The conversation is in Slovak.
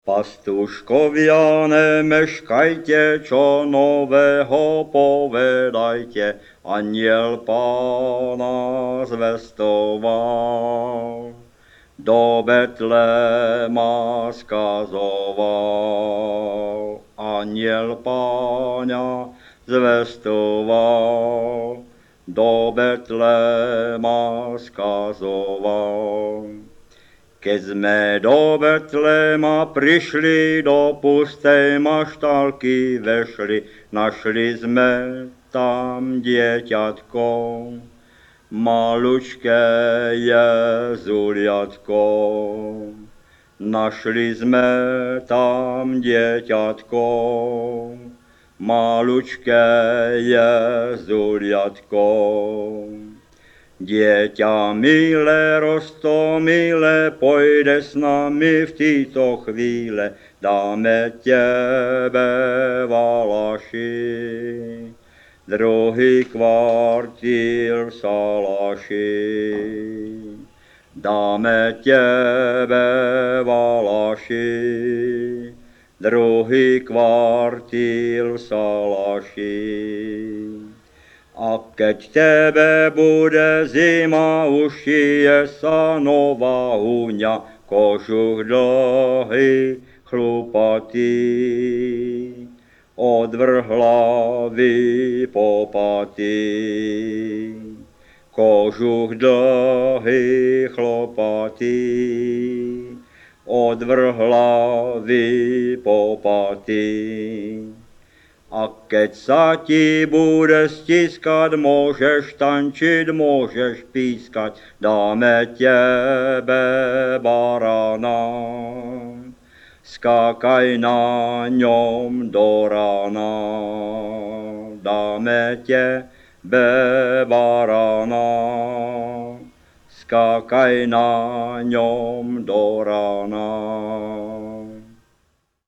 Pastuškovia, nemeškajte, čo nového povedajte, anjel Pána zvestoval. Do Betlema skazoval, anjel Pána zvestoval, do Betlema skazoval. Keď sme do Betlema prišli, do pustej maštálky vešli, našli sme tam dieťatko, malučké Jezuliatko. Našli sme tam dieťatko, malučké Jezuliatko. Dieťa milé, roztomilé, pojde s nami v týto chvíle, dáme tebe Valaši, druhý kvartíl v Salaši. Dáme tebe Valaši, druhý kvartíl v Salaši. A keď tebe bude zima, ušije sa nová huňa, kožuch dlhý, chlupatý, od vrhlavy po paty. Kožuch dlhý, chlupatý, od vrhlavy po paty. A keď sa ti bude stiskať, môžeš tančiť, môžeš pískať, dáme tebe barana. Skákaj na ňom do rána, dáme tebe barana. Skákaj na ňom do rána.